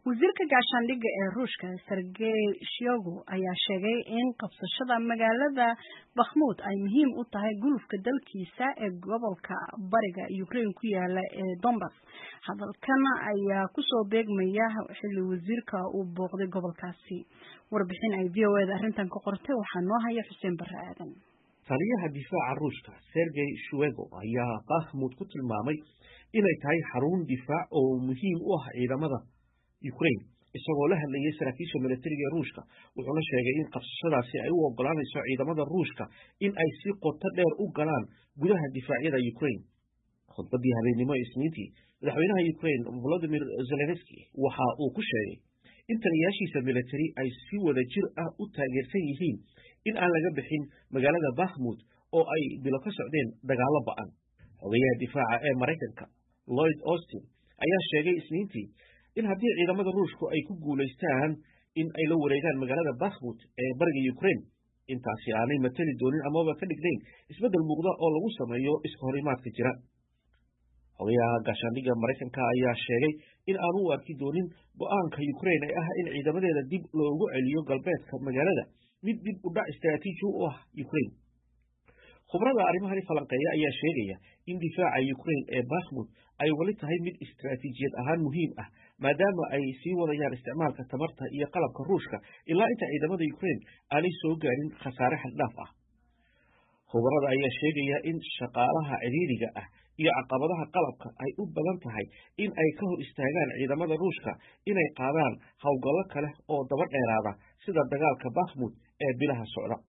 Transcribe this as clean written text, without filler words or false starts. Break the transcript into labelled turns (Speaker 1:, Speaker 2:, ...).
Speaker 1: wasiirka gaashaandhigga ee Ruushka Sergey Shoigu ayaa sheegay in qabsashada magaalada Bakhmut ay muhiim u tahay gulufka dalkiisa ee gobolka bariga Ukraine ku yaala ee Donbas. Hadalkan ayaa ku soo beegmaya xilli wasiirka uu booqday gobolkaasi. Warbixin ay VOA arrintan ka qortay waxaa noo haya Xuseen Barre Aadan.
Speaker 2: Taliyaha difaaca Ruushka Sergey Shoigu ayaa Bakhmut ku tilmaamay inay tahay xarun difaac oo muhiim u ah ciidamada Ukraine isagoo la hadlayay saraakiisha militariga Ruushka wuxuuna sheegay in qabsashadaasi ay u ogolaanayso ciidamada Ruushka in ay si qoto dheer u galaan gudaha difaacyada Ukraine. Khudbadii habeenimo Isniintii madaxweynaha Ukraine Volodymyr Zelensky waxa uu ku sheegay in taliyaashiisa militari ay si wada jir ah u taageersan yihiin in aan laga bixin magaalada Bakhmut oo ay bilo ka socdeen dagaalo ba'an. Xogayaha difaaca ee Mareykanka Lloyd Austin ayaa sheegay Isniintii in haddii ciidamada Ruushku ay ku guuleystaan in ay la wareegaan magaalada Bakhmut ee bariga Ukraine intaasi aanay matali doonin amaba ka dhignayn isbeddel muuqda oo lagu sameeyo iska horimaadka jira. Xogayaha gaashaandhigga Mareykanka ayaa sheegay in aanu u arki doonin go'aanka Ukraine ee ah in ciidamadeeda dib loogu celiyo galbeedka magaalada mid dib u dhac istiraatiiji u ah Ukraine. Khubarada arrimahani falanqeeya ayaa sheegaya in difaaca Ukraine ee Bakhmut ay wali tahay mid istiraatiijiyad ahaan muhiim ah maadaama ay sii wadayaan isticmaalka tamarta iyo qalabka Ruushka ilaa inta ciidamada Ukraine aanay soo gaarin khasaare xad dhaaf ah. Khubarada ayaa sheegaya in shaqaalaha ciriiriga ah iyo caqabadaha qalabka ay u badan tahay in ay ka hor istaagaan ciidamada Ruushka inay qaadaan hawlgallo kale oo daba dheeraada sida dagaalka Bakhmut ee bilaha socda.